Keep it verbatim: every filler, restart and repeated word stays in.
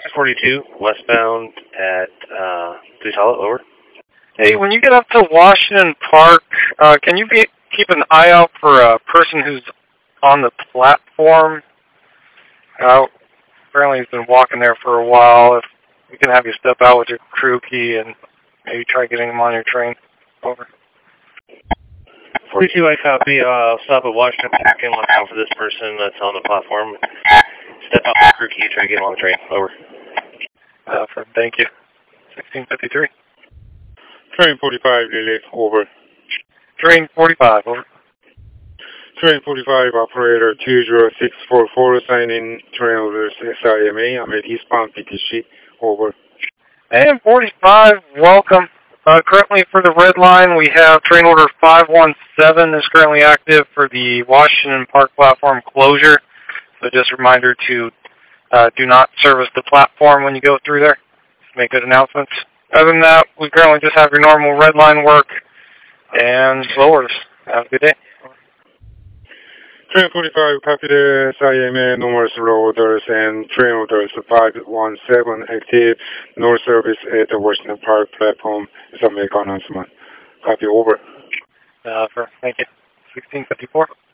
forty-two, westbound at uh, Deuce Hollow, over. Hey, when you get up to Washington Park, uh, can you be, keep an eye out for a person who's on the platform? Uh, apparently he's been walking there for a while. If we can have you step out with your crew key and maybe try getting him on your train. Over. forty-two, I copy. Uh, I'll stop at Washington Park and look out for this person that's on the platform. Step out with the crew key, try to get him on the train. Over. Uh, for, thank you. sixteen fifty-three. Train forty-five, Lily, over. Train forty-five, over. Train forty-five, operator two zero six four four, signing train orders S I M A. I'm at eastbound P T C, over. And forty-five, welcome. Uh, currently for the red line, we have train order five one seven is currently active for the Washington Park platform closure. So just a reminder to uh, do not service the platform when you go through there. Make good announcements. Other than that, we currently just have your normal red line work and slow orders. Have a good day. Train forty-five, copy the S I M A, numerous road orders and train orders five one seven active. No service at the Washington Park platform. Is a make announcement. Copy, over. Uh, for, thank you. sixteen fifty-four.